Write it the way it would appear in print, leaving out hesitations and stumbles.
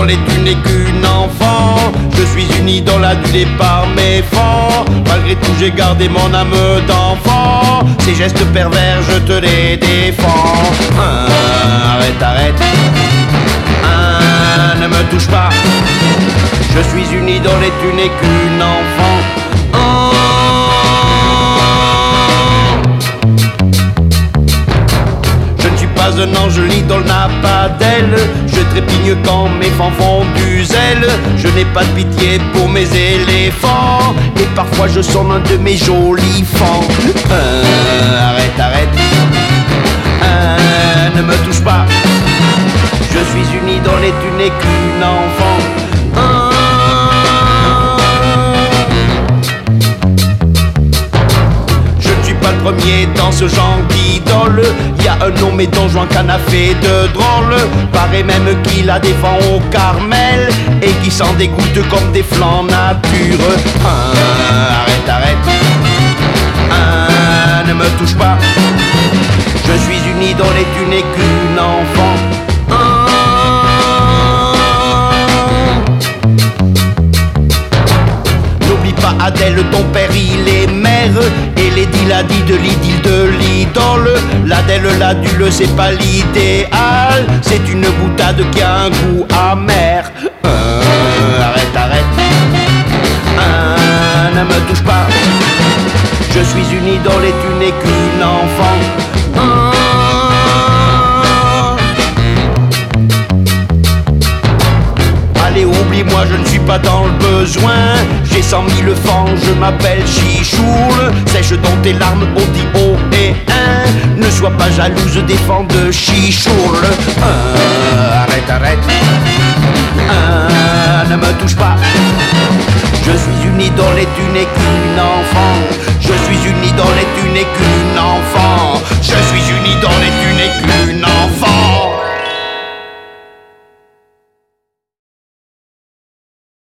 idole et tu n'es qu'une enfant. Je suis une idole adulée par mes fans. Malgré tout j'ai gardé mon âme d'enfant. Ces gestes pervers je te les défends. Arrête, arrête. Ne me touche pas. Je suis une idole et tu n'es qu'une enfant. Je ne suis pas un ange, l'idole n'a pas d'aile. Je trépigne quand mes fans font du zèle. Je n'ai pas de pitié pour mes éléphants. Et parfois je sonne un de mes jolis fans. Arrête, arrête. Ne me touche pas. Je suis une idole et tu n'es qu'une enfant. Je ne suis pas le premier dans ce genre d'idole. Y a un nommé Don Juan qu'en a fait de drôle. Paraît même qu'il a des fans au Carmel et qui s'en dégoûte comme des flancs nature. Arrête, arrête. Ne me touche pas. Je suis une idole et tu n'es qu'une enfant. N'oublie pas Adèle, ton père il est maire. Et Lady l'a dit de l'idylle de l'idole. L'Adèle, l'adule, c'est pas l'idéal. C'est une boutade qui a un goût amer. Arrête, arrête. Ne me touche pas. Je suis une idole et tu n'es qu'une enfant. Allez, oublie-moi, je ne suis pas dans le besoin. J'ai 100 000 fans, je m'appelle Chichoule. Sèche donc tes larmes, on dit oh et hein. Ne sois pas jalouse des fans de Chichoule. Arrête, arrête. Ne me touche pas. Je suis une idole et tu n'es qu'une enfant. Je suis une idole et tu n'es qu'une enfant. Je suis une idole et tu n'es